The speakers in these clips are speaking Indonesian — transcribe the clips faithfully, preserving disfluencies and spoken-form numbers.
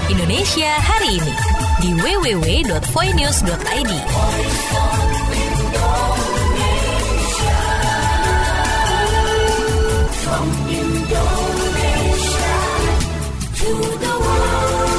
Indonesia hari ini di w w w dot voinews dot i d. From Indonesia to the world.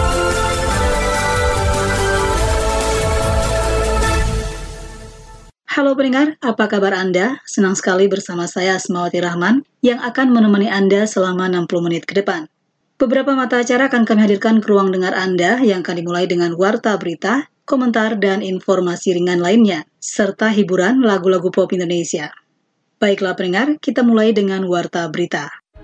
Halo pendengar, apa kabar Anda? Senang sekali bersama saya Asmawati Rahman yang akan menemani Anda selama enam puluh menit ke depan. Beberapa mata acara akan kami hadirkan ke ruang dengar Anda yang akan dimulai dengan warta berita, komentar, dan informasi ringan lainnya, serta hiburan lagu-lagu pop Indonesia. Baiklah pendengar, kita mulai dengan warta berita.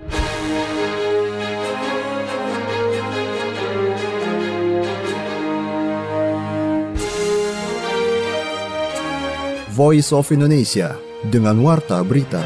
Voice of Indonesia dengan warta berita.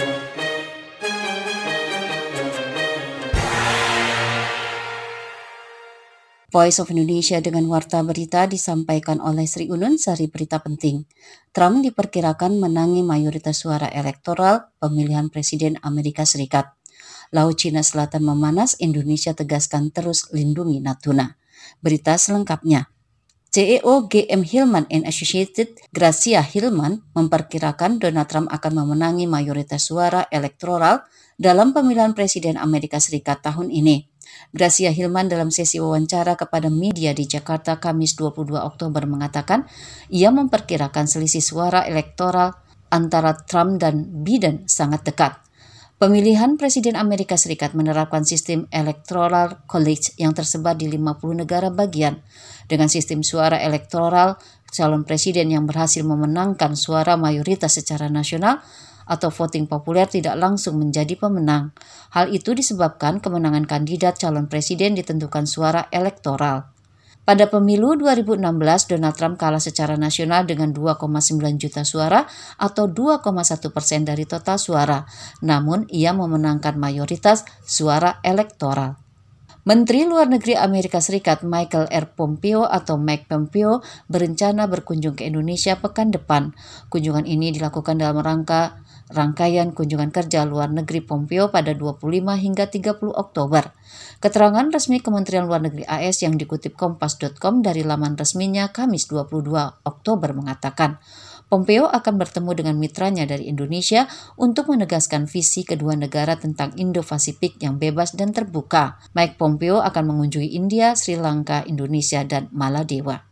Voice of Indonesia dengan warta berita disampaikan oleh Sri Unun Sari Berita Penting. Trump diperkirakan menangi mayoritas suara elektoral pemilihan Presiden Amerika Serikat. Laut Cina Selatan memanas, Indonesia tegaskan terus lindungi Natuna. Berita selengkapnya. C E O G M Hillman and Associated, Gracia Hillman, memperkirakan Donald Trump akan memenangi mayoritas suara elektoral dalam pemilihan Presiden Amerika Serikat tahun ini. Gracia Hillman dalam sesi wawancara kepada media di Jakarta Kamis dua puluh dua Oktober mengatakan ia memperkirakan selisih suara elektoral antara Trump dan Biden sangat dekat. Pemilihan Presiden Amerika Serikat menerapkan sistem Electoral College yang tersebar di lima puluh negara bagian. Dengan sistem suara elektoral, calon presiden yang berhasil memenangkan suara mayoritas secara nasional atau voting populer tidak langsung menjadi pemenang. Hal itu disebabkan kemenangan kandidat calon presiden ditentukan suara elektoral. Pada pemilu dua ribu enam belas, Donald Trump kalah secara nasional dengan dua koma sembilan juta suara atau dua koma satu persen dari total suara. Namun, ia memenangkan mayoritas suara elektoral. Menteri Luar Negeri Amerika Serikat Michael R. Pompeo atau Mike Pompeo berencana berkunjung ke Indonesia pekan depan. Kunjungan ini dilakukan dalam rangka rangkaian kunjungan kerja luar negeri Pompeo pada dua puluh lima hingga tiga puluh Oktober. Keterangan resmi Kementerian Luar Negeri A S yang dikutip kompas dot com dari laman resminya Kamis dua puluh dua Oktober mengatakan, Pompeo akan bertemu dengan mitranya dari Indonesia untuk menegaskan visi kedua negara tentang Indo-Pasifik yang bebas dan terbuka. Mike Pompeo akan mengunjungi India, Sri Lanka, Indonesia, dan Maladewa.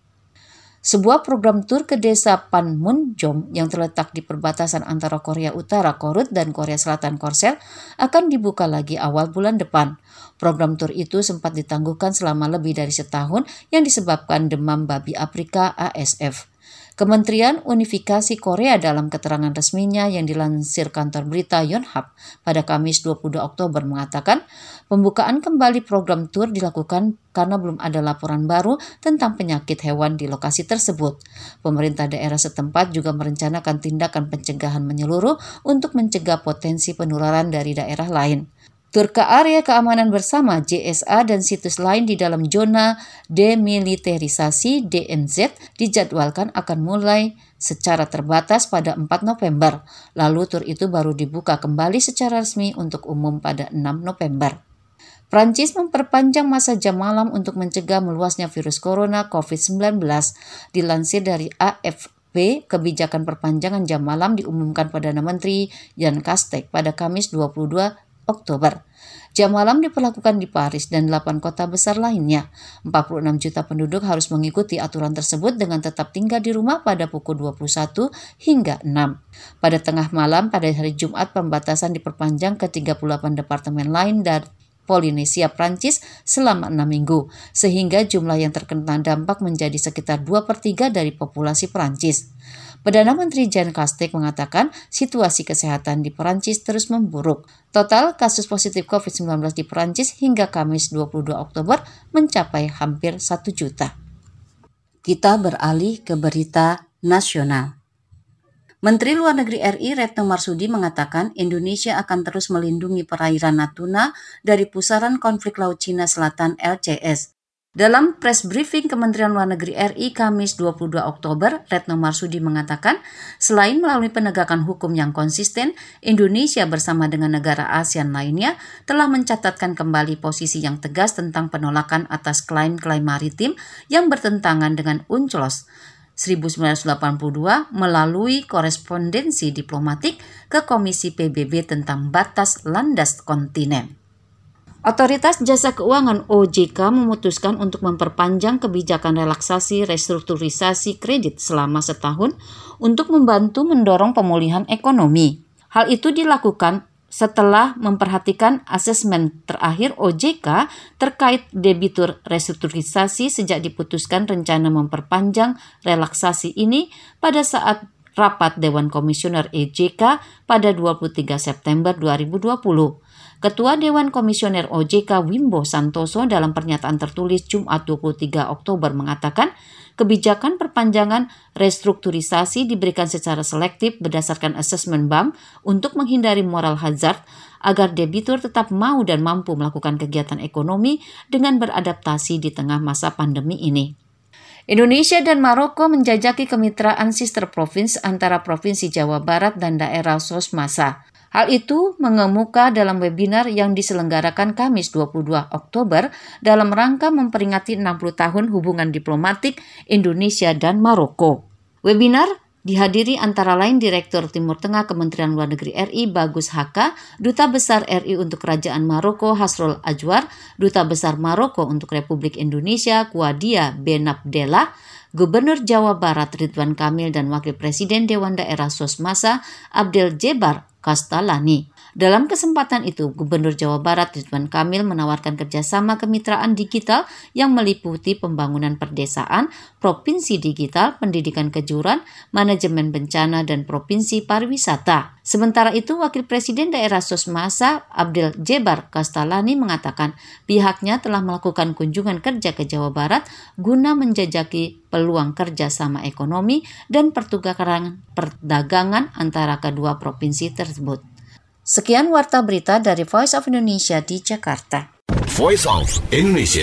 Sebuah program tur ke desa Panmunjom yang terletak di perbatasan antara Korea Utara Korut dan Korea Selatan Korsel akan dibuka lagi awal bulan depan. Program tur itu sempat ditangguhkan selama lebih dari setahun yang disebabkan demam babi Afrika A S F. Kementerian Unifikasi Korea dalam keterangan resminya yang dilansir kantor berita Yonhap pada Kamis dua puluh dua Oktober mengatakan pembukaan kembali program tur dilakukan karena belum ada laporan baru tentang penyakit hewan di lokasi tersebut. Pemerintah daerah setempat juga merencanakan tindakan pencegahan menyeluruh untuk mencegah potensi penularan dari daerah lain. Tur ke area keamanan bersama J S A dan situs lain di dalam zona demilitarisasi D M Z dijadwalkan akan mulai secara terbatas pada empat November. Lalu tur itu baru dibuka kembali secara resmi untuk umum pada enam November. Prancis memperpanjang masa jam malam untuk mencegah meluasnya virus corona covid sembilan belas. Dilansir dari A F P, kebijakan perpanjangan jam malam diumumkan Perdana Menteri Jan Castex pada Kamis dua puluh dua Oktober. Jam malam diperlakukan di Paris dan delapan kota besar lainnya. empat puluh enam juta penduduk harus mengikuti aturan tersebut dengan tetap tinggal di rumah pada pukul dua puluh satu hingga enam. Pada tengah malam pada hari Jumat pembatasan diperpanjang ke tiga puluh delapan departemen lain dan Polinesia Prancis selama enam minggu, sehingga jumlah yang terkena dampak menjadi sekitar dua per tiga dari populasi Prancis. Perdana Menteri Jan Castex mengatakan situasi kesehatan di Perancis terus memburuk. Total kasus positif covid sembilan belas di Perancis hingga Kamis dua puluh dua Oktober mencapai hampir satu juta. Kita beralih ke berita nasional. Menteri Luar Negeri R I Retno Marsudi mengatakan Indonesia akan terus melindungi perairan Natuna dari pusaran konflik Laut Cina Selatan L C S. Dalam press briefing Kementerian Luar Negeri R I Kamis dua puluh dua Oktober, Retno Marsudi mengatakan, selain melalui penegakan hukum yang konsisten, Indonesia bersama dengan negara ASEAN lainnya telah mencatatkan kembali posisi yang tegas tentang penolakan atas klaim-klaim maritim yang bertentangan dengan UNCLOS seribu sembilan ratus delapan puluh dua melalui korespondensi diplomatik ke Komisi P B B tentang batas landas kontinen. Otoritas Jasa Keuangan O J K memutuskan untuk memperpanjang kebijakan relaksasi restrukturisasi kredit selama setahun untuk membantu mendorong pemulihan ekonomi. Hal itu dilakukan setelah memperhatikan asesmen terakhir O J K terkait debitur restrukturisasi sejak diputuskan rencana memperpanjang relaksasi ini pada saat rapat Dewan Komisioner O J K pada dua puluh tiga September dua ribu dua puluh. Ketua Dewan Komisioner O J K Wimbo Santoso dalam pernyataan tertulis Jumat dua puluh tiga Oktober mengatakan kebijakan perpanjangan restrukturisasi diberikan secara selektif berdasarkan asesmen bank untuk menghindari moral hazard agar debitur tetap mau dan mampu melakukan kegiatan ekonomi dengan beradaptasi di tengah masa pandemi ini. Indonesia dan Maroko menjajaki kemitraan sister province antara Provinsi Jawa Barat dan daerah Sosmasa. Hal itu mengemuka dalam webinar yang diselenggarakan Kamis dua puluh dua Oktober dalam rangka memperingati enam puluh tahun hubungan diplomatik Indonesia dan Maroko. Webinar dihadiri antara lain Direktur Timur Tengah Kementerian Luar Negeri R I Bagus Haka, Duta Besar R I untuk Kerajaan Maroko Hasrul Ajwar, Duta Besar Maroko untuk Republik Indonesia Kouadia Benabdella, Gubernur Jawa Barat Ridwan Kamil dan Wakil Presiden Dewan Daerah Sosmasa Abdel Jebar Kastalani. Dalam kesempatan itu, Gubernur Jawa Barat Ridwan Kamil menawarkan kerjasama kemitraan digital yang meliputi pembangunan perdesaan, provinsi digital, pendidikan kejuruan, manajemen bencana, dan provinsi pariwisata. Sementara itu, Wakil Presiden Daerah Sosmasa Abdel Jebar Kastalani mengatakan pihaknya telah melakukan kunjungan kerja ke Jawa Barat guna menjajaki peluang kerjasama ekonomi dan pertukaran perdagangan antara kedua provinsi tersebut. Sekian warta berita dari Voice of Indonesia di Jakarta. Voice of Indonesia.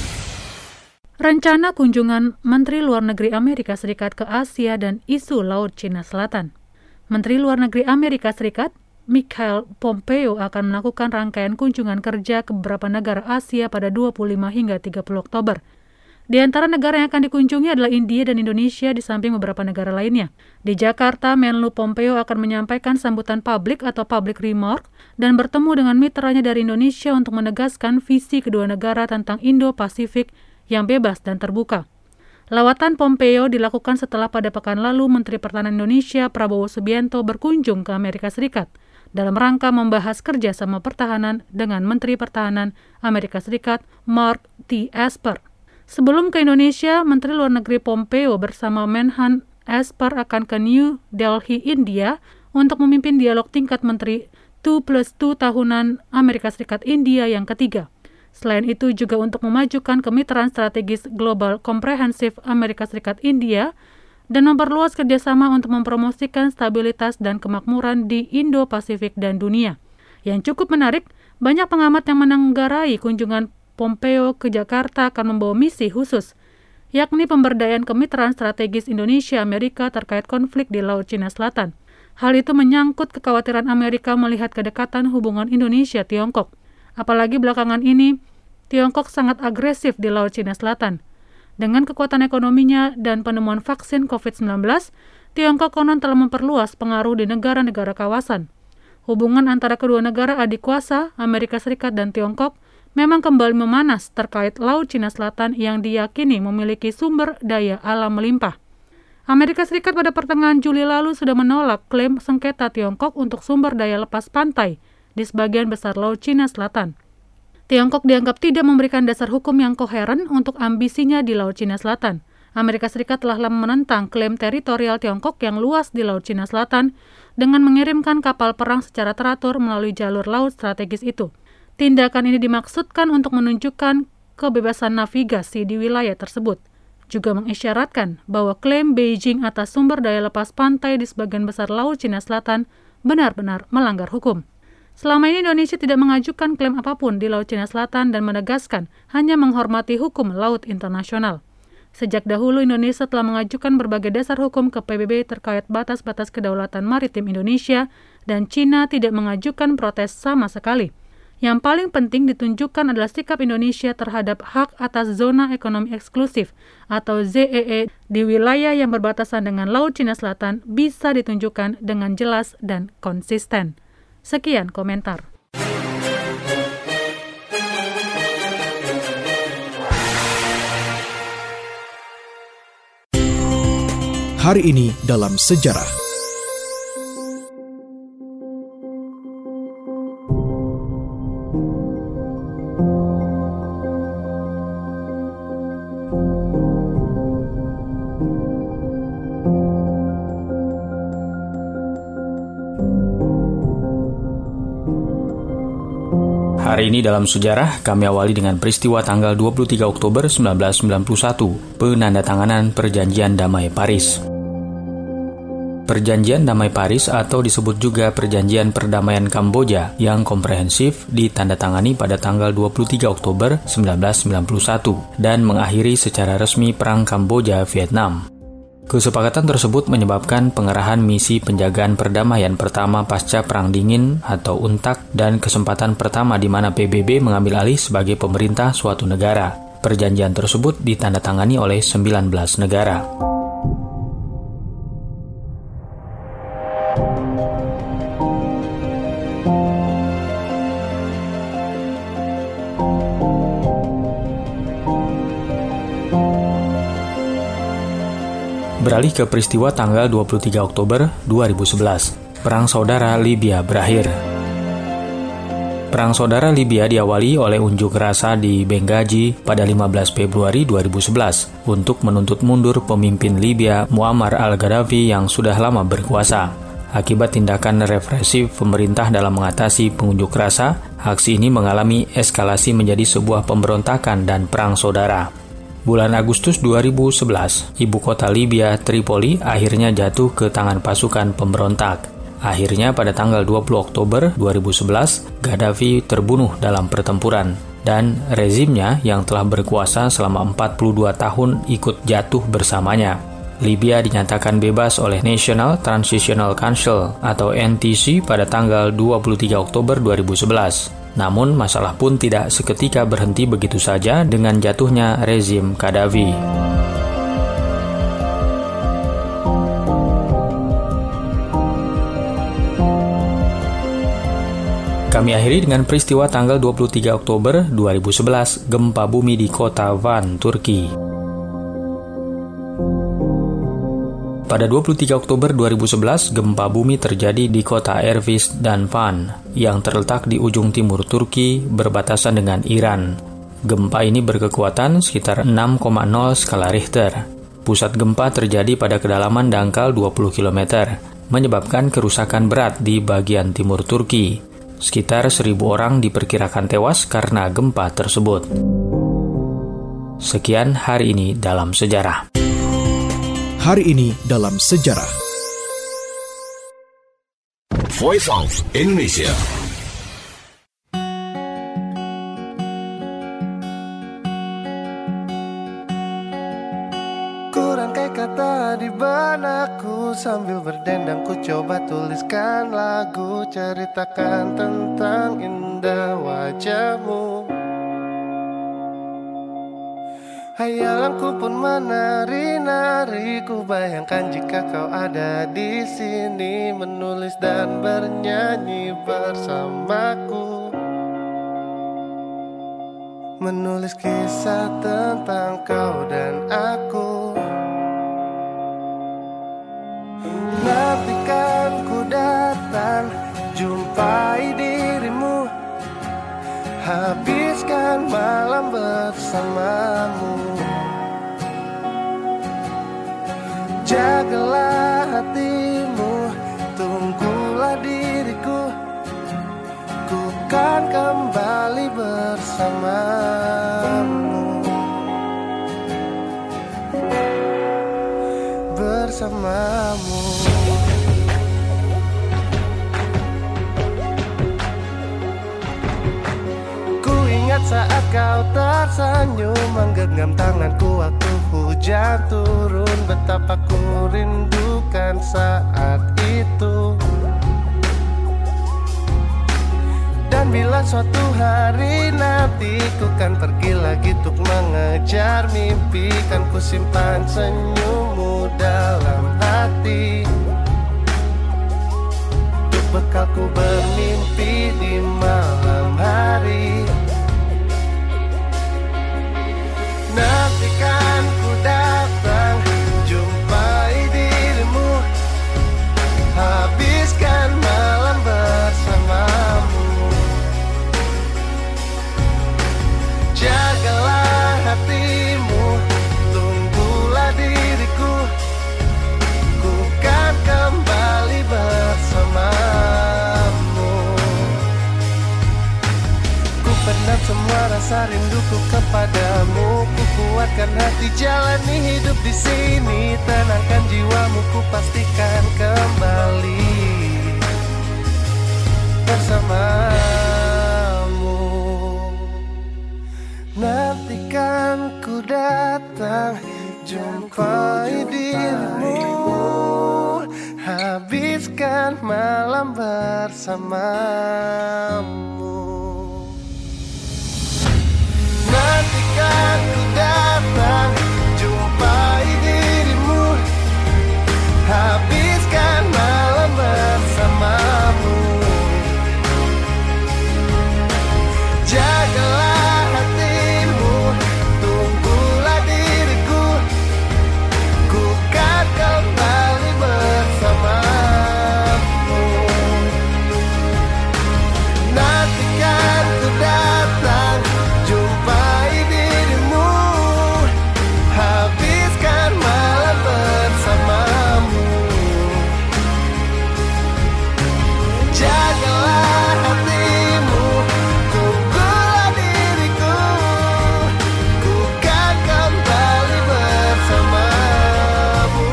Rencana kunjungan Menteri Luar Negeri Amerika Serikat ke Asia dan isu Laut Cina Selatan. Menteri Luar Negeri Amerika Serikat, Mike Pompeo akan melakukan rangkaian kunjungan kerja ke beberapa negara Asia pada dua puluh lima hingga tiga puluh Oktober. Di antara negara yang akan dikunjungi adalah India dan Indonesia di samping beberapa negara lainnya. Di Jakarta, Menlu Pompeo akan menyampaikan sambutan publik atau public remark dan bertemu dengan mitranya dari Indonesia untuk menegaskan visi kedua negara tentang Indo-Pasifik yang bebas dan terbuka. Lawatan Pompeo dilakukan setelah pada pekan lalu Menteri Pertahanan Indonesia Prabowo Subianto berkunjung ke Amerika Serikat dalam rangka membahas kerjasama pertahanan dengan Menteri Pertahanan Amerika Serikat Mark T. Esper. Sebelum ke Indonesia, Menteri Luar Negeri Pompeo bersama Menhan Esper akan ke New Delhi, India untuk memimpin dialog tingkat menteri dua plus dua tahunan Amerika Serikat India yang ketiga. Selain itu juga untuk memajukan kemitraan strategis global komprehensif Amerika Serikat India dan memperluas kerjasama untuk mempromosikan stabilitas dan kemakmuran di Indo-Pasifik dan dunia. Yang cukup menarik, banyak pengamat yang menenggarai kunjungan Pompeo ke Jakarta akan membawa misi khusus, yakni pemberdayaan kemitraan strategis Indonesia-Amerika terkait konflik di Laut Cina Selatan. Hal itu menyangkut kekhawatiran Amerika melihat kedekatan hubungan Indonesia-Tiongkok. Apalagi belakangan ini, Tiongkok sangat agresif di Laut Cina Selatan. Dengan kekuatan ekonominya dan penemuan vaksin covid sembilan belas, Tiongkok konon telah memperluas pengaruh di negara-negara kawasan. Hubungan antara kedua negara adik kuasa, Amerika Serikat dan Tiongkok, memang kembali memanas terkait Laut Cina Selatan yang diyakini memiliki sumber daya alam melimpah. Amerika Serikat pada pertengahan Juli lalu sudah menolak klaim sengketa Tiongkok untuk sumber daya lepas pantai di sebagian besar Laut Cina Selatan. Tiongkok dianggap tidak memberikan dasar hukum yang koheren untuk ambisinya di Laut Cina Selatan. Amerika Serikat telah lama menentang klaim teritorial Tiongkok yang luas di Laut Cina Selatan dengan mengirimkan kapal perang secara teratur melalui jalur laut strategis itu. Tindakan ini dimaksudkan untuk menunjukkan kebebasan navigasi di wilayah tersebut. Juga mengisyaratkan bahwa klaim Beijing atas sumber daya lepas pantai di sebagian besar Laut Cina Selatan benar-benar melanggar hukum. Selama ini Indonesia tidak mengajukan klaim apapun di Laut Cina Selatan dan menegaskan hanya menghormati hukum laut internasional. Sejak dahulu Indonesia telah mengajukan berbagai dasar hukum ke P B B terkait batas-batas kedaulatan maritim Indonesia dan Cina tidak mengajukan protes sama sekali. Yang paling penting ditunjukkan adalah sikap Indonesia terhadap hak atas zona ekonomi eksklusif atau Z E E di wilayah yang berbatasan dengan Laut Cina Selatan bisa ditunjukkan dengan jelas dan konsisten. Sekian komentar. Hari ini dalam sejarah. Hari ini dalam sejarah, kami awali dengan peristiwa tanggal dua puluh tiga Oktober seribu sembilan ratus sembilan puluh satu, penandatanganan Perjanjian Damai Paris. Perjanjian Damai Paris atau disebut juga Perjanjian Perdamaian Kamboja yang komprehensif ditandatangani pada tanggal dua puluh tiga Oktober seribu sembilan ratus sembilan puluh satu dan mengakhiri secara resmi Perang Kamboja-Vietnam. Kesepakatan tersebut menyebabkan pengerahan misi penjagaan perdamaian pertama pasca Perang Dingin atau U N T A C dan kesempatan pertama di mana P B B mengambil alih sebagai pemerintah suatu negara. Perjanjian tersebut ditandatangani oleh sembilan belas negara. Beralih ke peristiwa tanggal dua puluh tiga Oktober dua ribu sebelas, Perang Saudara Libya berakhir. Perang Saudara Libya diawali oleh unjuk rasa di Benghazi pada lima belas Februari dua ribu sebelas untuk menuntut mundur pemimpin Libya Muammar al-Gaddafi yang sudah lama berkuasa. Akibat tindakan represif pemerintah dalam mengatasi pengunjuk rasa, aksi ini mengalami eskalasi menjadi sebuah pemberontakan dan perang saudara. Bulan Agustus dua ribu sebelas, ibu kota Libya, Tripoli, akhirnya jatuh ke tangan pasukan pemberontak. Akhirnya pada tanggal dua puluh Oktober dua ribu sebelas, Gaddafi terbunuh dalam pertempuran, dan rezimnya yang telah berkuasa selama empat puluh dua tahun ikut jatuh bersamanya. Libya dinyatakan bebas oleh National Transitional Council atau N T C pada tanggal dua puluh tiga Oktober dua ribu sebelas. Namun masalah pun tidak seketika berhenti begitu saja dengan jatuhnya rezim Gaddafi. Kami akhiri dengan peristiwa tanggal dua puluh tiga Oktober dua ribu sebelas, gempa bumi di kota Van, Turki. Pada dua puluh tiga Oktober dua ribu sebelas, gempa bumi terjadi di kota Ervis dan Van, yang terletak di ujung timur Turki berbatasan dengan Iran. Gempa ini berkekuatan sekitar enam koma nol skala Richter. Pusat gempa terjadi pada kedalaman dangkal dua puluh kilometer, menyebabkan kerusakan berat di bagian timur Turki. Sekitar seribu orang diperkirakan tewas karena gempa tersebut. Sekian hari ini dalam sejarah. Hari ini dalam sejarah. Voice of Indonesia. Kurangkai kata di benakku, sambil berdendang ku coba tuliskan lagu, ceritakan tentang indah wajahmu. Hayalanku pun menari-nari, ku bayangkan jika kau ada di sini, menulis dan bernyanyi bersamaku, menulis kisah tentang kau dan aku. Nantikan ku datang, jumpai dirimu, habiskan malam bersamamu. Jagalah hatimu, tunggulah diriku, ku kan kembali bersamamu. Bersamamu. saat kau tersenyum menggenggam tanganku waktu hujan turun. Betapa ku rindukan saat itu. Dan bila suatu hari nanti ku kan pergi lagi untuk mengejar mimpi, kan ku simpan senyummu dalam hati, untuk bekalku bermimpi di malam hari. Nantikan ku datang jumpai dirimu, habiskan malam bersamamu. Jagalah hatimu, tunggulah diriku, ku kan kembali bersamamu. Ku pendam semua rasa rinduku kepadamu, ku kuatkan hati jalani hidup di sini. Tenangkan jiwamu, ku pastikan kembali bersamamu. Nantikan ku datang jumpai dirimu, habiskan malam bersamamu. Nantikan ku datang jumpai dirimu, habiskan malam bersamamu. Jagalah hatimu, tunggulah diriku, ku kan kembali bersamamu. Nantikan ku datang jumpai dirimu, habiskan malam bersamamu. Jagalah hatimu, tunggulah diriku, ku kan kembali bersamamu.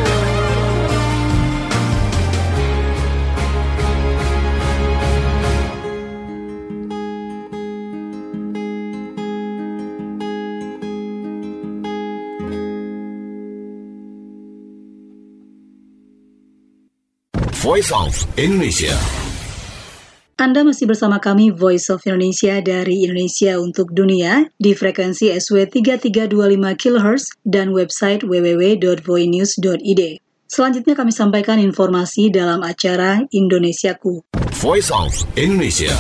Voice of Indonesia. Anda masih bersama kami Voice of Indonesia dari Indonesia untuk Dunia di frekuensi S W tiga tiga dua lima kilohertz dan website w w w dot voinews dot i d. Selanjutnya kami sampaikan informasi dalam acara Indonesiaku. Voice of Indonesia.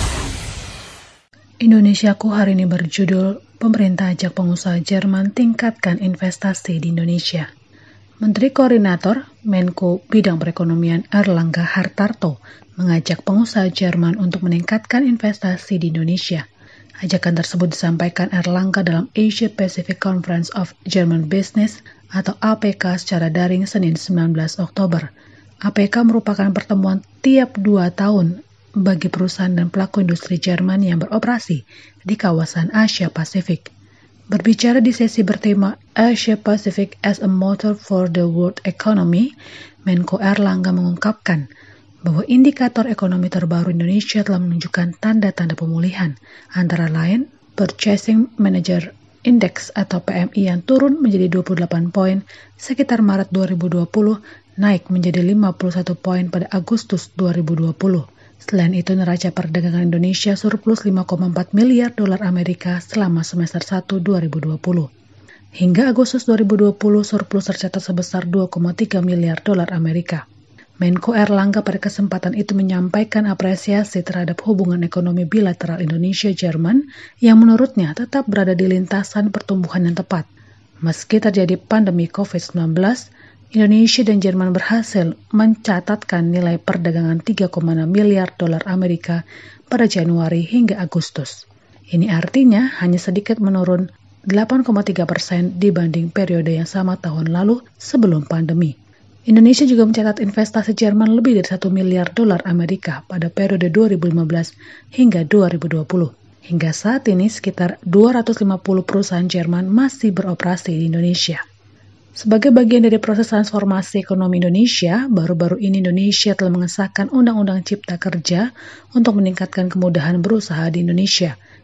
Indonesiaku hari ini berjudul Pemerintah ajak pengusaha Jerman tingkatkan investasi di Indonesia. Menteri Koordinator Menko Bidang Perekonomian Airlangga Hartarto mengajak pengusaha Jerman untuk meningkatkan investasi di Indonesia. Ajakan tersebut disampaikan Airlangga dalam Asia Pacific Conference of German Business atau A P K secara daring Senin sembilan belas Oktober. A P K merupakan pertemuan tiap dua tahun bagi perusahaan dan pelaku industri Jerman yang beroperasi di kawasan Asia Pasifik. Berbicara di sesi bertema Asia Pacific as a Motor for the World Economy, Menko Airlangga mengungkapkan bahwa indikator ekonomi terbaru Indonesia telah menunjukkan tanda-tanda pemulihan, antara lain Purchasing Manager Index atau P M I yang turun menjadi dua puluh delapan poin sekitar Maret dua ribu dua puluh, naik menjadi lima puluh satu poin pada Agustus dua ribu dua puluh. Selain itu, neraca perdagangan Indonesia surplus lima koma empat miliar dolar Amerika selama semester satu dua ribu dua puluh. Hingga Agustus dua ribu dua puluh, surplus tercatat sebesar dua koma tiga miliar dolar Amerika. Menko Airlangga pada kesempatan itu menyampaikan apresiasi terhadap hubungan ekonomi bilateral Indonesia-Jerman yang menurutnya tetap berada di lintasan pertumbuhan yang tepat. Meski terjadi pandemi covid sembilan belas, Indonesia dan Jerman berhasil mencatatkan nilai perdagangan tiga koma enam miliar dolar Amerika pada Januari hingga Agustus. Ini artinya hanya sedikit menurun delapan koma tiga persen dibanding periode yang sama tahun lalu sebelum pandemi. Indonesia juga mencatat investasi Jerman lebih dari satu miliar dolar Amerika pada periode dua ribu lima belas hingga dua ribu dua puluh. Hingga saat ini sekitar dua ratus lima puluh perusahaan Jerman masih beroperasi di Indonesia. Sebagai bagian dari proses transformasi ekonomi Indonesia, baru-baru ini Indonesia telah mengesahkan Undang-Undang Cipta Kerja untuk meningkatkan kemudahan berusaha di Indonesia.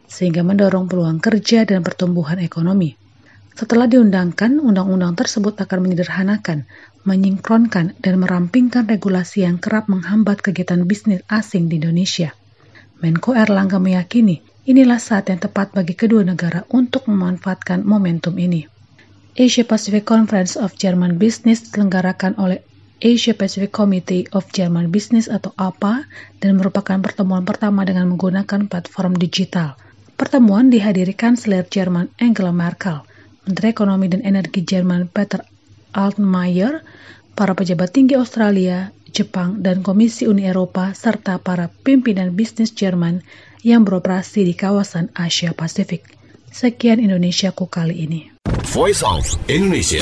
sehingga mendorong peluang kerja dan pertumbuhan ekonomi. Setelah diundangkan, undang-undang tersebut akan menyederhanakan, menyinkronkan, dan merampingkan regulasi yang kerap menghambat kegiatan bisnis asing di Indonesia. Menko Erlangga meyakini inilah saat yang tepat bagi kedua negara untuk memanfaatkan momentum ini. Asia Pacific Conference of German Business diselenggarakan oleh Asia Pacific Committee of German Business atau A P A dan merupakan pertemuan pertama dengan menggunakan platform digital. Pertemuan dihadiri Kanselir Jerman Angela Merkel, Menteri Ekonomi dan Energi Jerman Peter Altmaier, para pejabat tinggi Australia, Jepang, dan Komisi Uni Eropa, serta para pimpinan bisnis Jerman yang beroperasi di kawasan Asia Pasifik. Sekian Indonesiaku kali ini. Voice of Indonesia.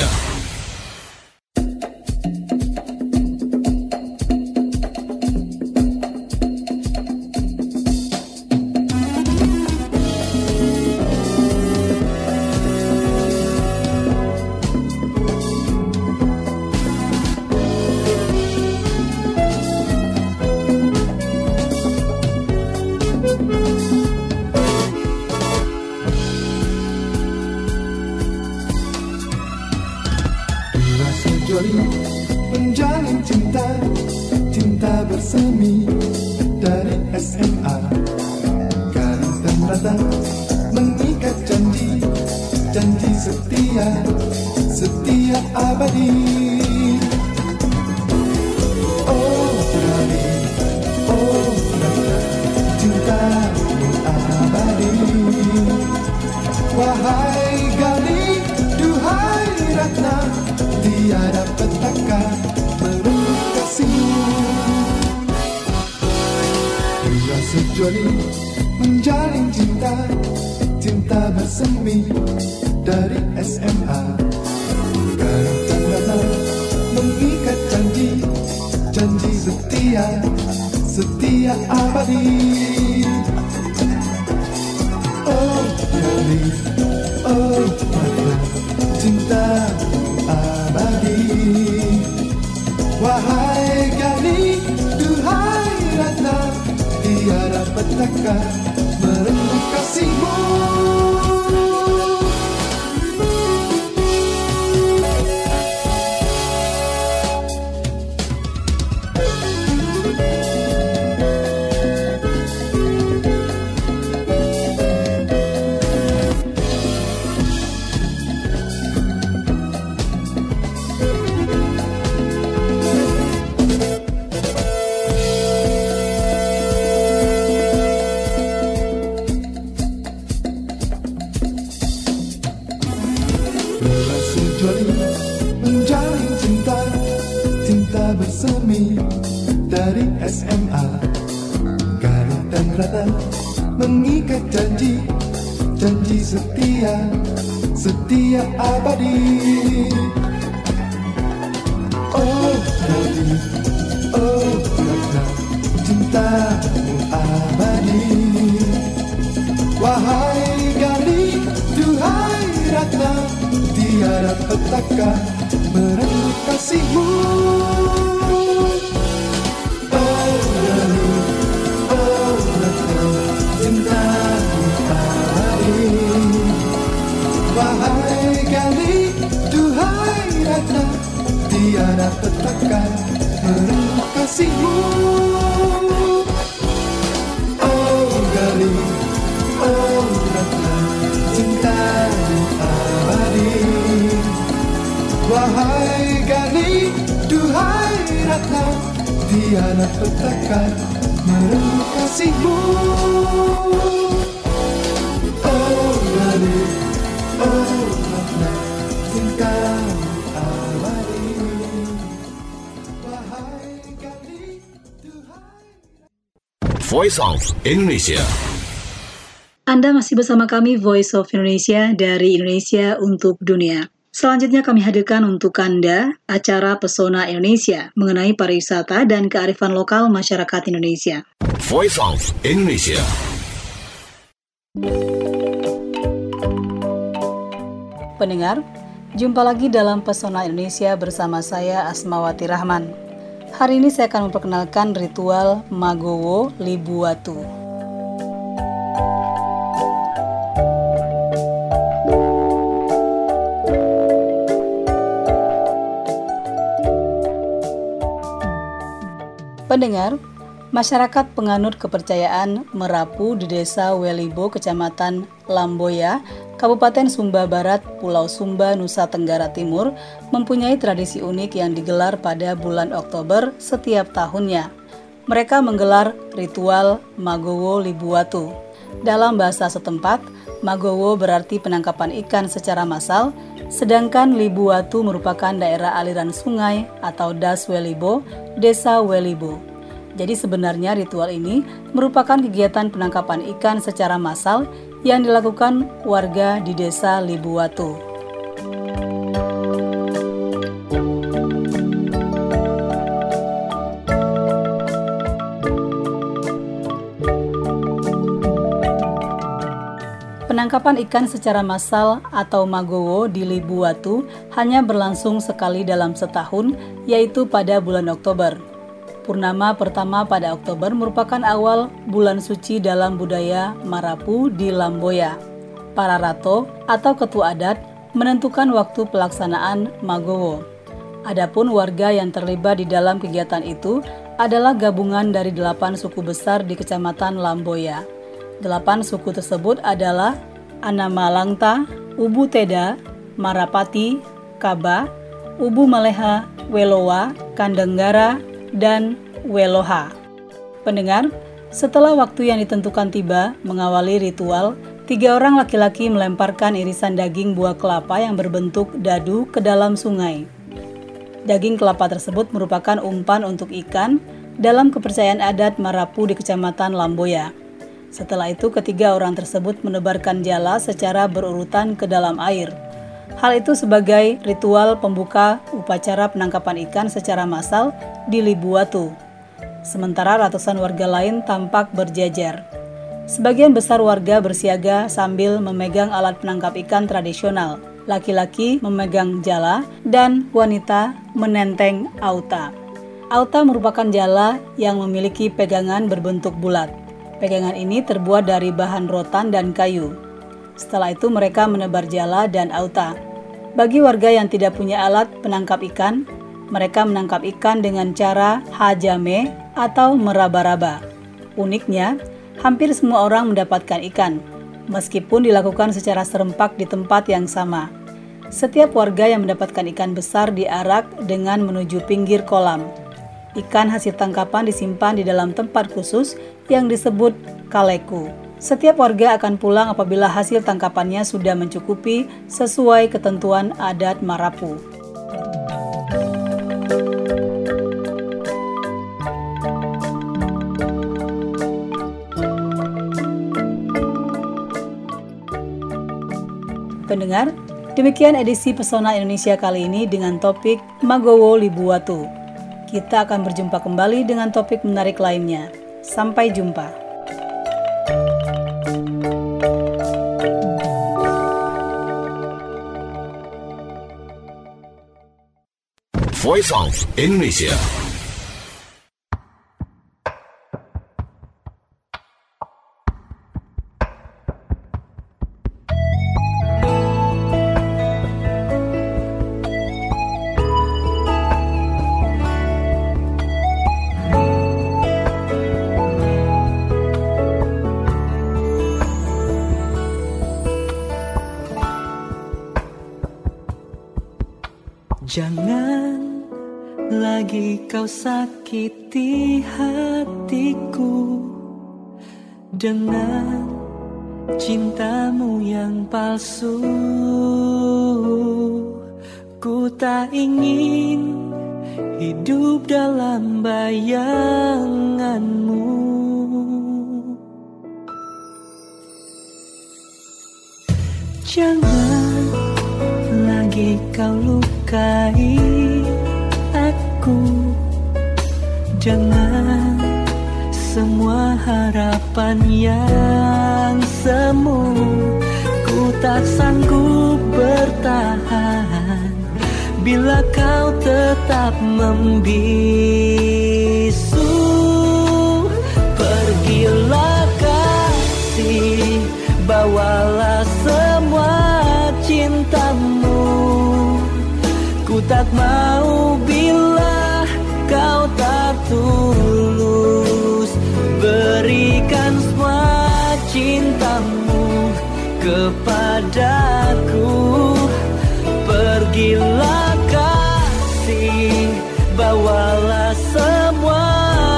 Menjalin cinta, cinta bersemi dari S M A. Garis dan rata mengikat janji, janji setia, setia abadi. Oh dari, oh rata, cintamu abadi. Wahai Gali, duhai Ratna, tiada petaka merenggut kasihmu. Dua sejoli menjalin cinta, cinta bersemi dari S M A. Garis dan rata mengikat janji, janji setia, setia abadi. Oh Gali, oh Ratna, cinta abadi. Wahai Gali, duhai Ratna, tiada petaka merenggut kasihmu. Menjalin cinta, cinta bersemi dari S M A. Garis dan rata mengikat janji, janji setia, setia abadi. Oh Gali, oh Ratna, cintamu abadi. Wahai Gali, duhai Ratna, tiada petaka merenggut kasihmu. Oh Gali, oh Ratna, cintamu abadi. Wahai Gali, duhai Ratna, tiada petaka merenggut kasihmu. Oh Gali, oh Ratna, cintamu abadi. Wahai Gali, duhai Ratna, tiada petaka merenggut kasihmu. Oh Gali, oh Ratna, cintamu abadi. Wahai Gali, duhai Voice of Indonesia. Anda masih bersama kami Voice of Indonesia dari Indonesia untuk Dunia. Selanjutnya kami hadirkan untuk Anda acara Pesona Indonesia mengenai pariwisata dan kearifan lokal masyarakat Indonesia. Voice of Indonesia. Pendengar, jumpa lagi dalam Pesona Indonesia bersama saya Asmawati Rahman. Hari ini saya akan memperkenalkan ritual Magowo Libuatu. Pendengar, masyarakat penganut kepercayaan Merapu di Desa Welibo, Kecamatan Lamboya, Kabupaten Sumba Barat, Pulau Sumba, Nusa Tenggara Timur, mempunyai tradisi unik yang digelar pada bulan Oktober setiap tahunnya. Mereka menggelar ritual Magowo Libuatu. Dalam bahasa setempat, Magowo berarti penangkapan ikan secara massal, sedangkan Libuatu merupakan daerah aliran sungai atau Das Welibo, Desa Welibo. Jadi sebenarnya ritual ini merupakan kegiatan penangkapan ikan secara massal yang dilakukan warga di Desa Libuatu. Penangkapan ikan secara massal atau Magowo di Libuatu hanya berlangsung sekali dalam setahun, yaitu pada bulan Oktober. Purnama pertama pada Oktober merupakan awal bulan suci dalam budaya Marapu di Lamboya. Para rato atau ketua adat menentukan waktu pelaksanaan Magowo. Adapun warga yang terlibat di dalam kegiatan itu adalah gabungan dari delapan suku besar di Kecamatan Lamboya. Delapan suku tersebut adalah Anamalangta, Ubu Teda, Marapati, Kaba, Ubu Maleha, Welowa, Kandenggara, dan Weloha. Pendengar, setelah waktu yang ditentukan tiba mengawali ritual, tiga orang laki-laki melemparkan irisan daging buah kelapa yang berbentuk dadu ke dalam sungai. Daging kelapa tersebut merupakan umpan untuk ikan dalam kepercayaan adat Marapu di Kecamatan Lamboya. Setelah itu, ketiga orang tersebut menebarkan jala secara berurutan ke dalam air. Hal itu sebagai ritual pembuka upacara penangkapan ikan secara massal di Libuatu. Sementara ratusan warga lain tampak berjajar. Sebagian besar warga bersiaga sambil memegang alat penangkap ikan tradisional. Laki-laki memegang jala dan wanita menenteng auta. Auta merupakan jala yang memiliki pegangan berbentuk bulat. Pegangan ini terbuat dari bahan rotan dan kayu. Setelah itu mereka menebar jala dan auta. Bagi warga yang tidak punya alat penangkap ikan, mereka menangkap ikan dengan cara hajame atau meraba-raba. Uniknya, hampir semua orang mendapatkan ikan, meskipun dilakukan secara serempak di tempat yang sama. Setiap warga yang mendapatkan ikan besar diarak dengan menuju pinggir kolam. Ikan hasil tangkapan disimpan di dalam tempat khusus yang disebut kaleku. Setiap warga akan pulang apabila hasil tangkapannya sudah mencukupi sesuai ketentuan adat Marapu. Pendengar, demikian edisi Pesona Indonesia kali ini dengan topik Magowo Libuatu. Kita akan berjumpa kembali dengan topik menarik lainnya. Sampai jumpa. Voice of Indonesia. Jangan lagi kau sakiti hatiku dengan cintamu yang palsu. Ku tak ingin hidup dalam bayanganmu. Jangan lagi kau lukai aku dengan semua harapan yang semu. Ku tak sanggup bertahan bila kau tetap membisu. Pergilah kasih, bawalah semua cintamu. Ku tak mau bila kau tak tulus. kepadaku. Pergilah kasih, bawalah semua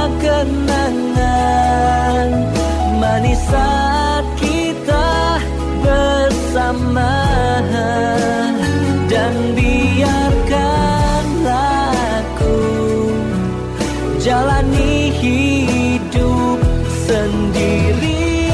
kenangan manis saat kita bersama, dan biarkanlah aku jalani hidup sendiri.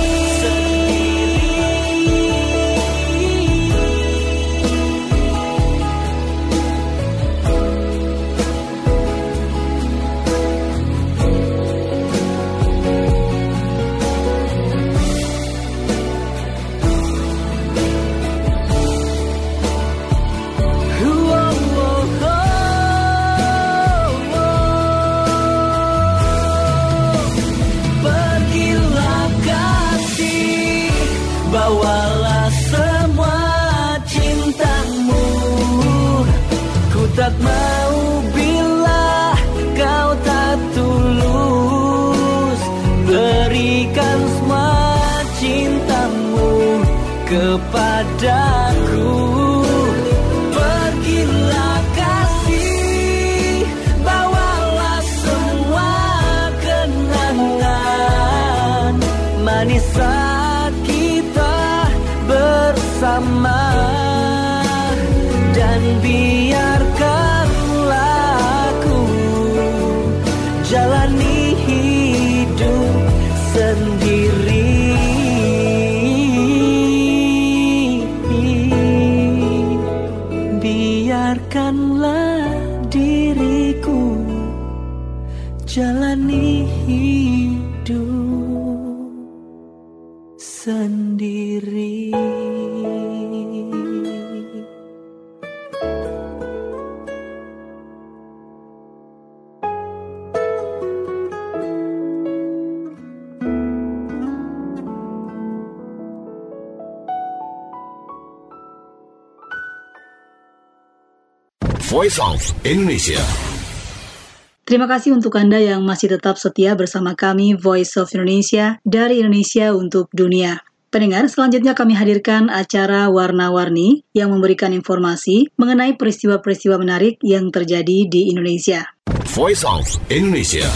Bawalah semua cintamu, ku tak mau bila kau tak tulus. Berikan semua cintamu kepadaku. Pergilah kasih, bawalah semua kenangan manis saat kita bersama, dan biarkanlah aku jalani hidup sendiri. Biarkanlah diriku jalani hidup sendiri. Voice of Indonesia. Terima kasih untuk Anda yang masih tetap setia bersama kami Voice of Indonesia dari Indonesia untuk dunia. Pendengar, selanjutnya kami hadirkan acara Warna-Warni yang memberikan informasi mengenai peristiwa-peristiwa menarik yang terjadi di Indonesia. Voice of Indonesia.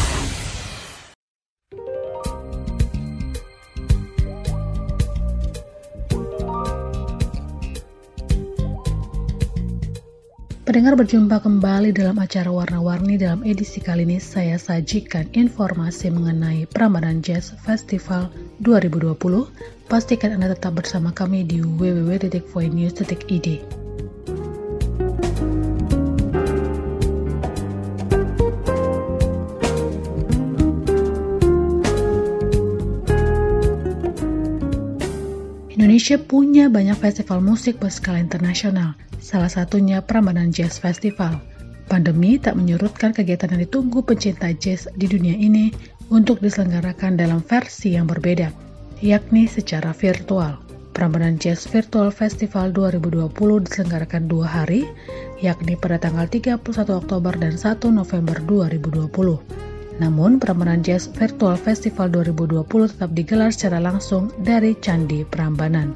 Pendengar, berjumpa kembali dalam acara Warna-Warni. Dalam edisi kali ini saya sajikan informasi mengenai Prambanan Jazz Festival dua ribu dua puluh. Pastikan Anda tetap bersama kami di w w w titik voinews titik i d. Indonesia punya banyak festival musik berskala internasional. Salah satunya Prambanan Jazz Festival. Pandemi tak menyurutkan kegiatan yang ditunggu pencinta jazz di dunia ini untuk diselenggarakan dalam versi yang berbeda, yakni secara virtual. Prambanan Jazz Virtual Festival dua ribu dua puluh diselenggarakan dua hari, yakni pada tanggal tiga puluh satu Oktober dan satu November dua ribu dua puluh. Namun, Prambanan Jazz Virtual Festival dua ribu dua puluh tetap digelar secara langsung dari Candi Prambanan.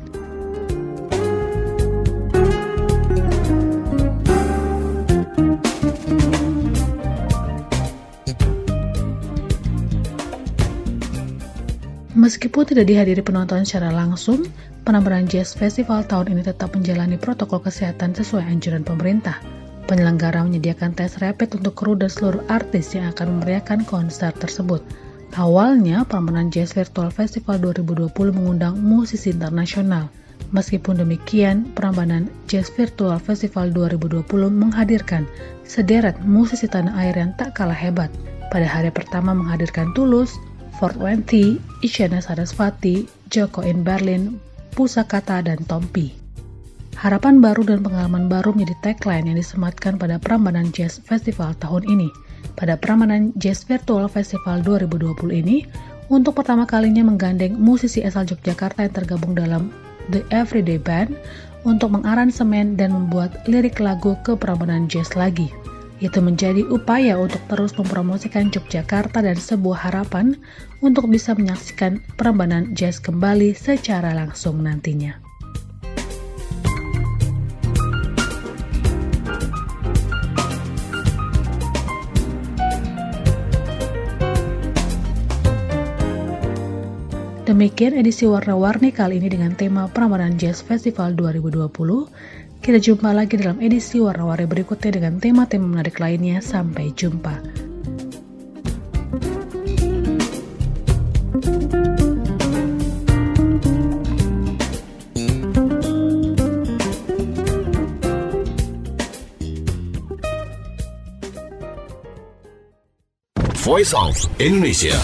Meskipun tidak dihadiri penonton secara langsung, Prambanan Jazz Festival tahun ini tetap menjalani protokol kesehatan sesuai anjuran pemerintah. Penyelenggara menyediakan tes rapid untuk kru dan seluruh artis yang akan memeriahkan konser tersebut. Awalnya, Prambanan Jazz Virtual Festival dua ribu dua puluh mengundang musisi internasional. Meskipun demikian, Prambanan Jazz Virtual Festival dua ribu dua puluh menghadirkan sederet musisi tanah air yang tak kalah hebat. Pada hari pertama menghadirkan Tulus, Fort Wenthy, Isyana Sarasvati, Joko in Berlin, Pusakata, dan Tompi. Harapan baru dan pengalaman baru menjadi tagline yang disematkan pada Prambanan Jazz Festival tahun ini. Pada Prambanan Jazz Virtual Festival dua ribu dua puluh ini, untuk pertama kalinya menggandeng musisi asal Yogyakarta yang tergabung dalam The Everyday Band untuk mengaransemen dan membuat lirik lagu ke Prambanan Jazz lagi. Itu menjadi upaya untuk terus mempromosikan Yogyakarta dan sebuah harapan untuk bisa menyaksikan Prambanan Jazz kembali secara langsung nantinya. Demikian edisi Warna-Warni kali ini dengan tema Prambanan Jazz Festival dua ribu dua puluh. Kita jumpa lagi dalam edisi Warna-Warni berikutnya dengan tema-tema menarik lainnya. Sampai jumpa. Voice of Indonesia.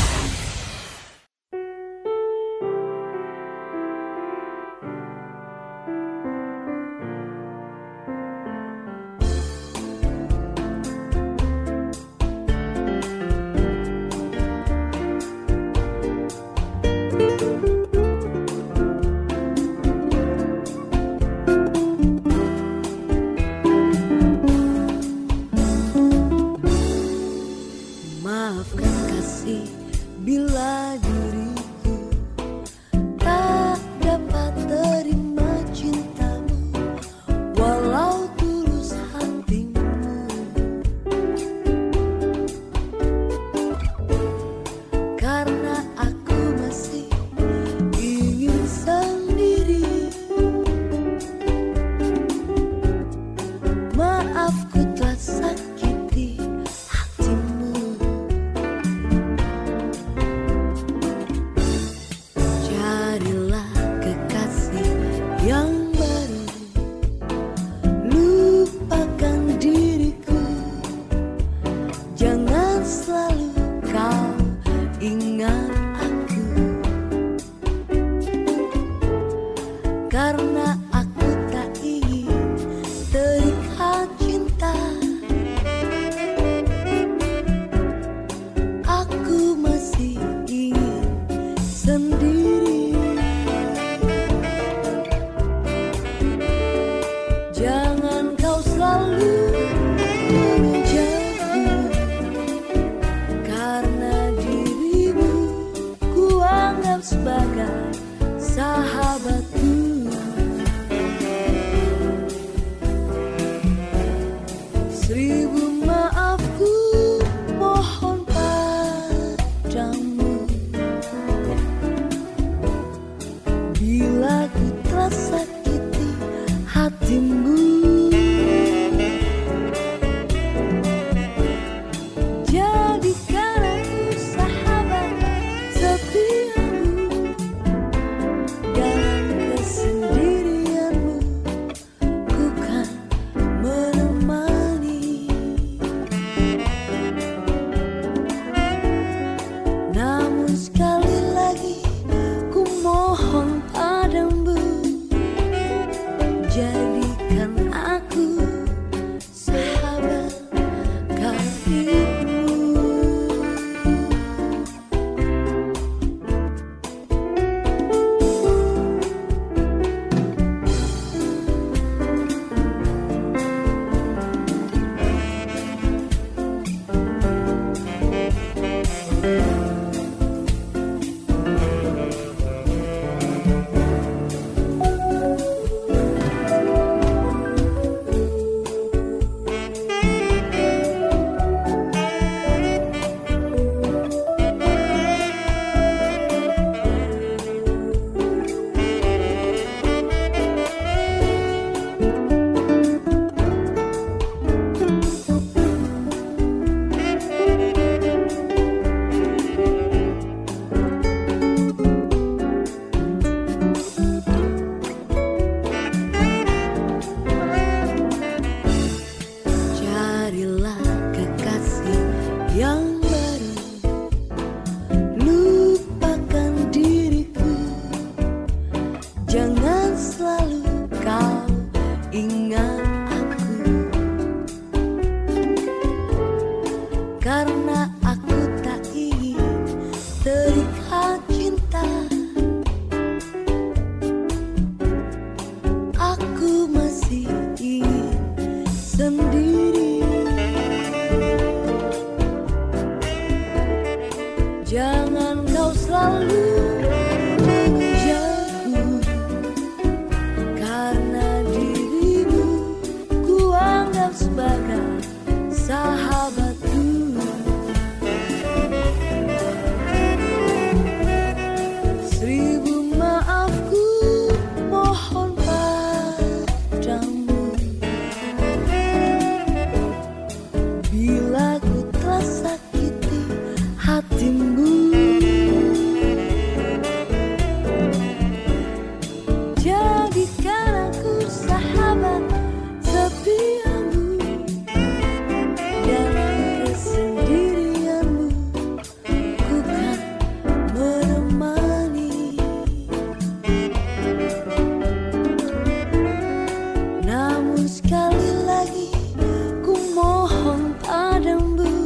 sekali lagi ku mohon padamu,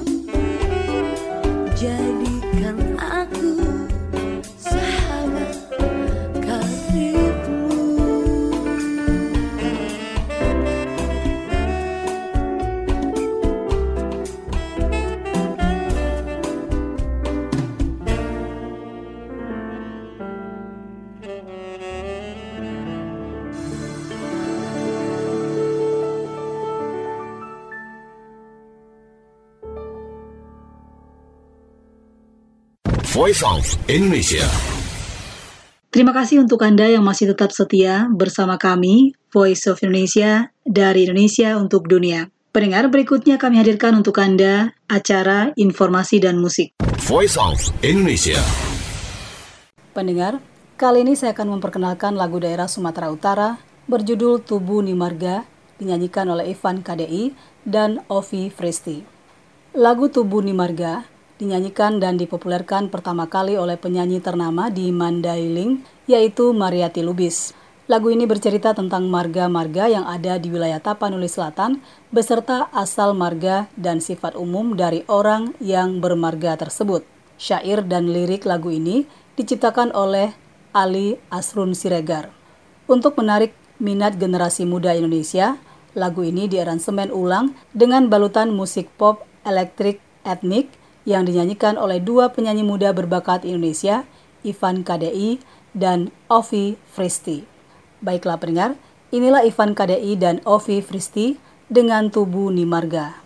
jadikan aku sahabat karibmu. Voice of Indonesia. Terima kasih untuk Anda yang masih tetap setia bersama kami, Voice of Indonesia, dari Indonesia untuk Dunia. Pendengar, berikutnya kami hadirkan untuk Anda acara informasi dan musik. Voice of Indonesia. Pendengar, kali ini saya akan memperkenalkan lagu daerah Sumatera Utara berjudul Tubu Nimarga, dinyanyikan oleh Ivan K D I dan Ovi Fristi. Lagu Tubu Nimarga dinyanyikan dan dipopulerkan pertama kali oleh penyanyi ternama di Mandailing, yaitu Mariati Lubis. Lagu ini bercerita tentang marga-marga yang ada di wilayah Tapanuli Selatan, beserta asal marga dan sifat umum dari orang yang bermarga tersebut. Syair dan lirik lagu ini diciptakan oleh Ali Asrun Siregar. Untuk menarik minat generasi muda Indonesia, lagu ini diaransemen ulang dengan balutan musik pop elektrik etnik yang dinyanyikan oleh dua penyanyi muda berbakat Indonesia, Ivan K D I dan Ovi Fristi. Baiklah pendengar, inilah Ivan K D I dan Ovi Fristi dengan Tubu Nimarga.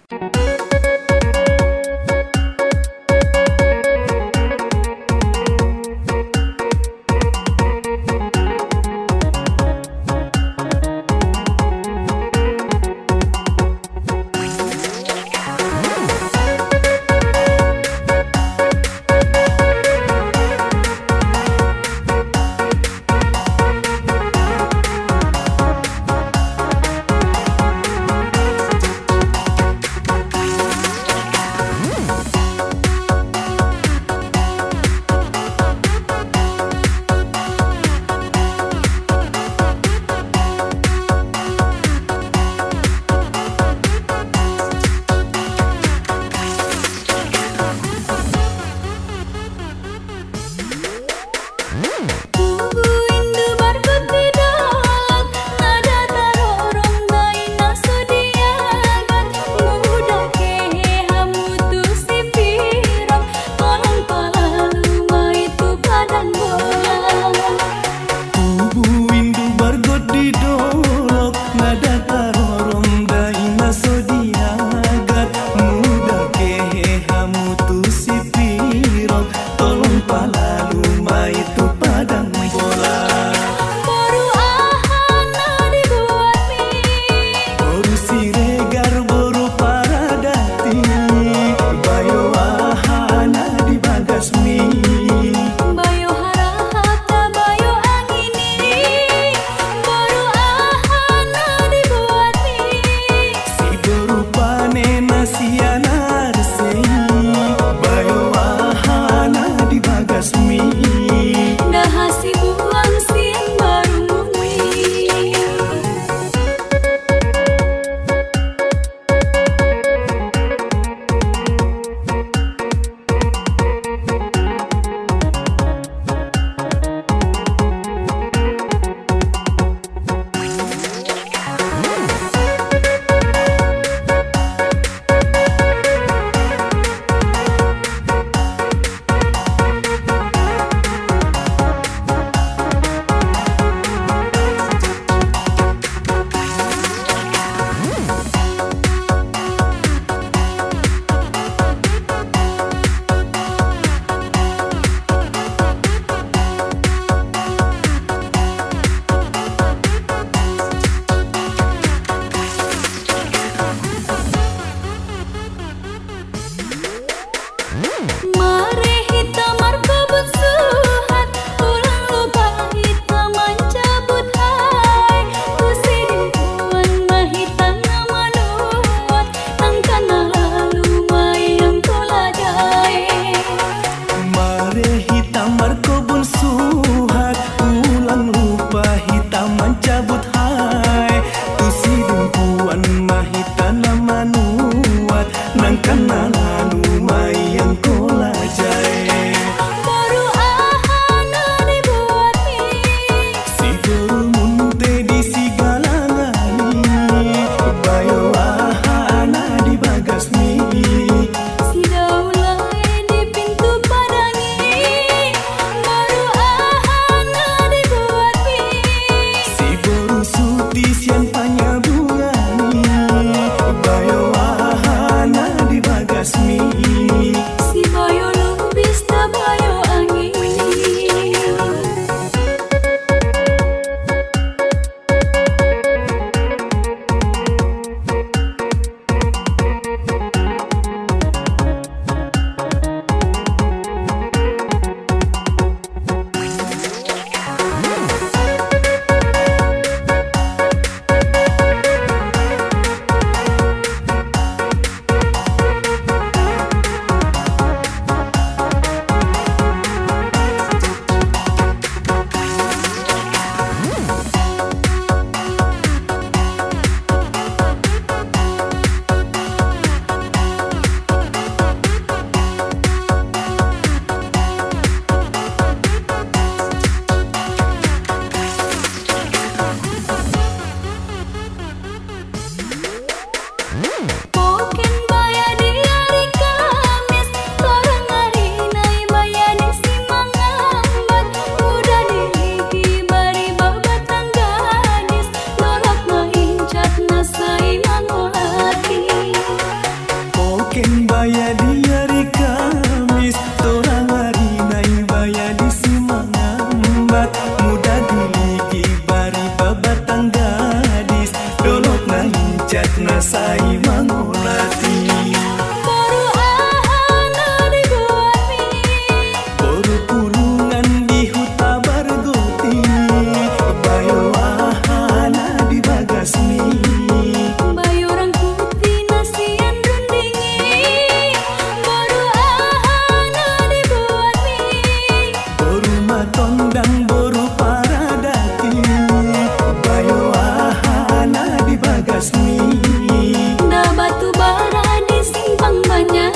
bijakna sai mangolati. Baru ahana dibuat mie, Boru pulungan di huta bargoti, bayo ahana di bagasmi. bayuran putih nasian rundingi. Baru ahana dibuat mie, Boru matondang boru paradati, bayo ahana di bagasmi. da batu bara di simpang banyak.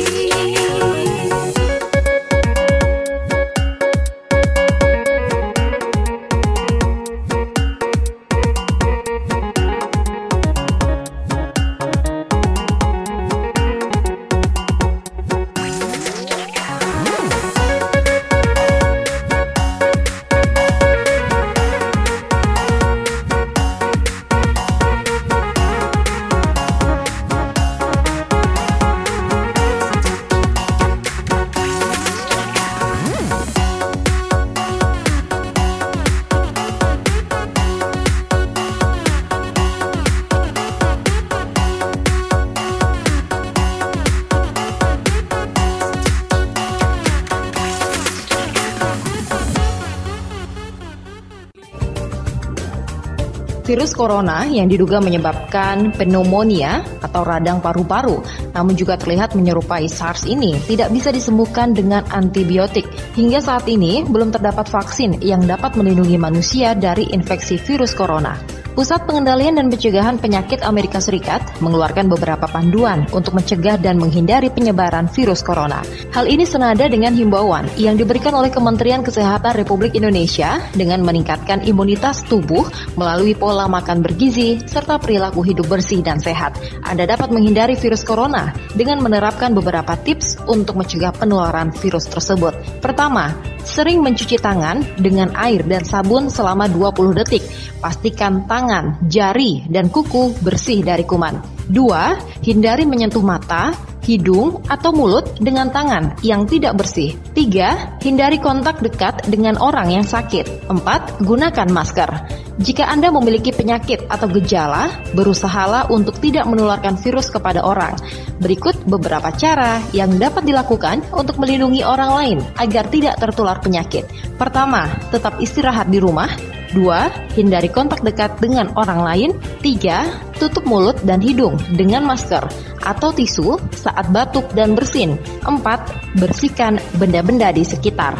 Virus corona yang diduga menyebabkan pneumonia atau radang paru-paru, namun juga terlihat menyerupai SARS ini, tidak bisa disembuhkan dengan antibiotik. Hingga saat ini, belum terdapat vaksin yang dapat melindungi manusia dari infeksi virus corona. Pusat Pengendalian dan Pencegahan Penyakit Amerika Serikat mengeluarkan beberapa panduan untuk mencegah dan menghindari penyebaran virus corona. Hal ini senada dengan himbauan yang diberikan oleh Kementerian Kesehatan Republik Indonesia dengan meningkatkan imunitas tubuh melalui pola makan bergizi serta perilaku hidup bersih dan sehat. Anda dapat menghindari virus corona dengan menerapkan beberapa tips untuk mencegah penularan virus tersebut. Pertama, sering mencuci tangan dengan air dan sabun selama dua puluh detik. Pastikan tangan, jari, dan kuku bersih dari kuman. Dua, hindari menyentuh mata, hidung, atau mulut dengan tangan yang tidak bersih. Tiga, hindari kontak dekat dengan orang yang sakit. Empat, gunakan masker. Jika Anda memiliki penyakit atau gejala, berusahalah untuk tidak menularkan virus kepada orang. Berikut beberapa cara yang dapat dilakukan untuk melindungi orang lain agar tidak tertular penyakit. Pertama, tetap istirahat di rumah. Dua, hindari kontak dekat dengan orang lain. Tiga, tutup mulut dan hidung dengan masker atau tisu saat batuk dan bersin. Empat, bersihkan benda-benda di sekitar.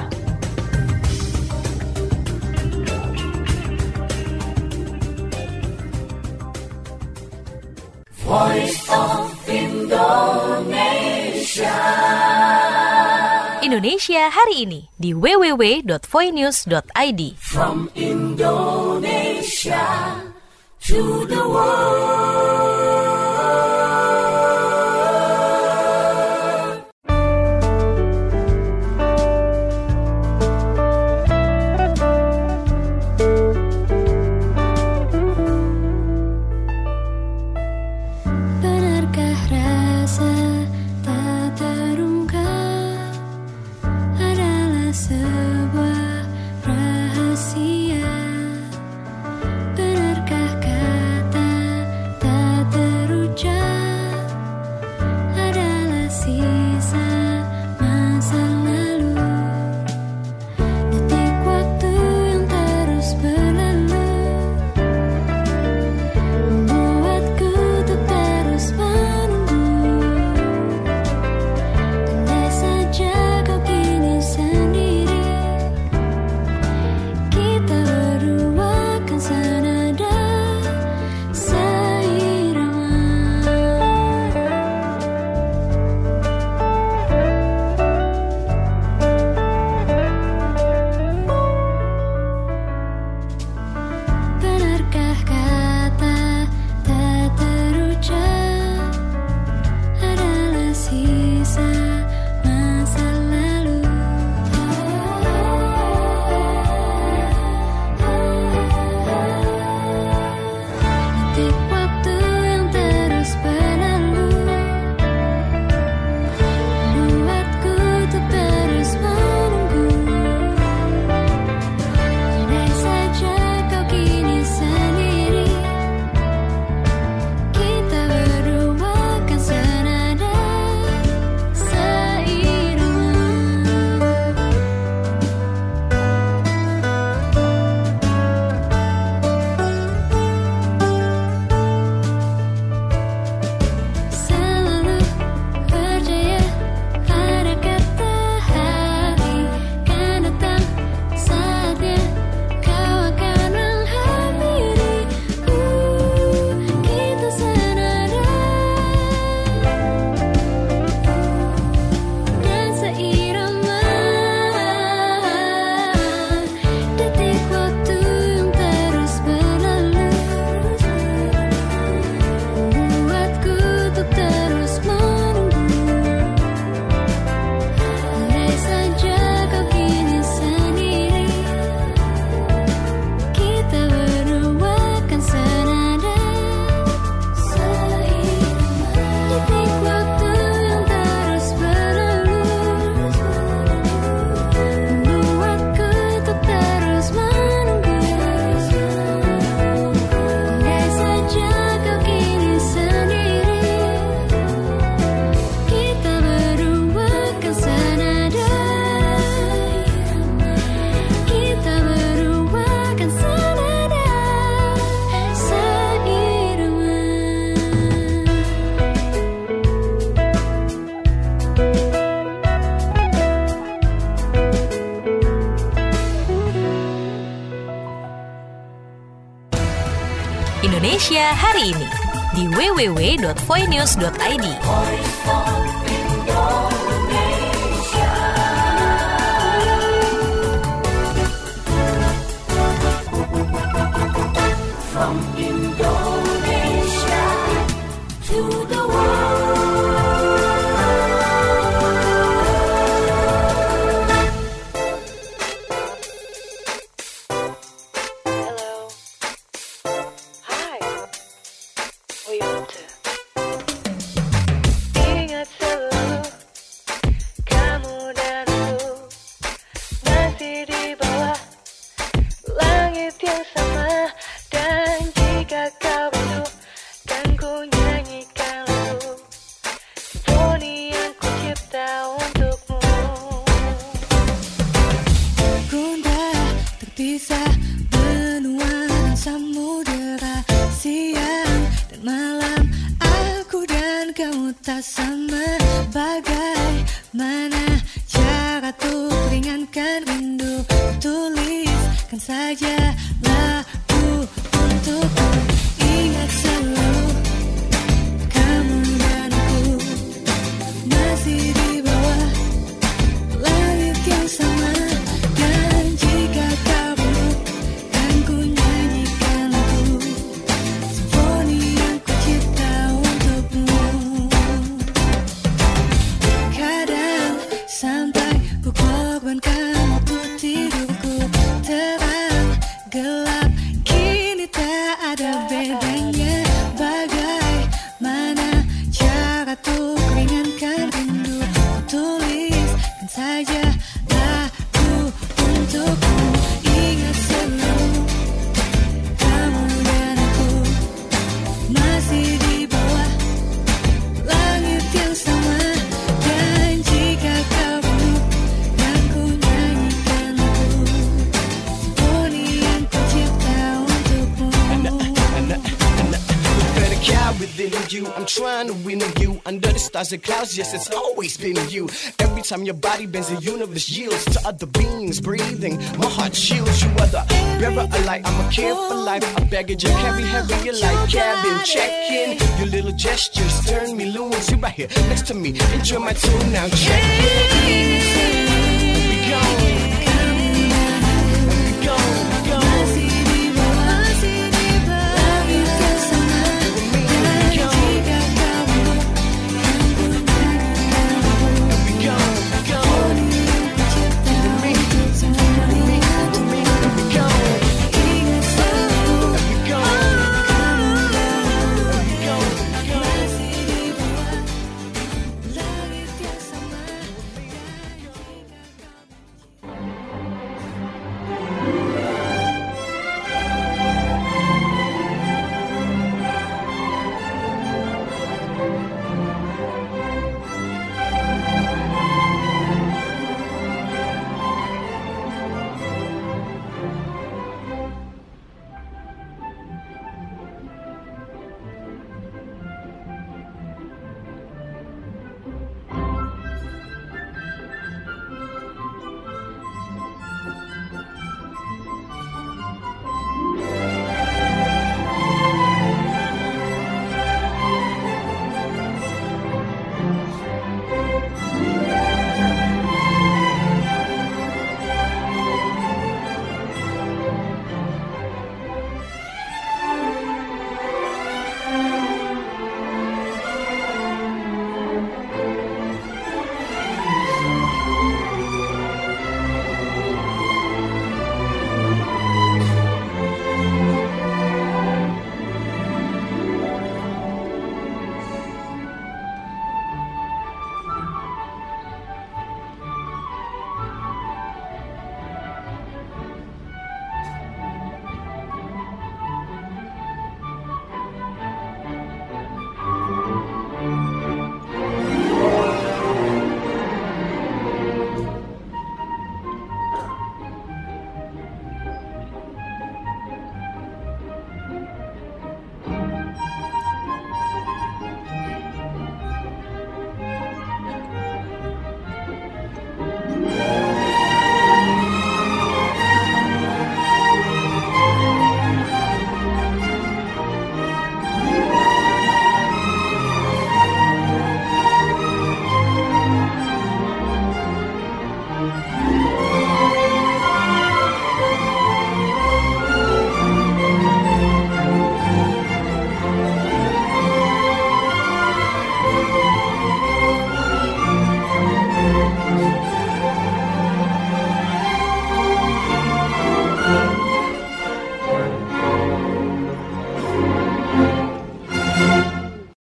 Voice of Indonesia. Indonesia hari ini di w w w dot voinews dot i d. From Indonesia to the world. Benarkah rasa tak terungkap adalah sebuah rahasia? Benarkah kata tak Anda hari ini di w w w dot voinews dot i d. From Indonesia to the world. Stars and clouds, yes, it's always been you. Every time your body bends, the universe yields to other beings breathing. My heart shields you, other bearer of light. I'm a care for life. A baggage you carry heavy, you like cabin. Check in. Your little gestures turn me loose. You right here next to me. Enjoy my tune now. Check in. We gone.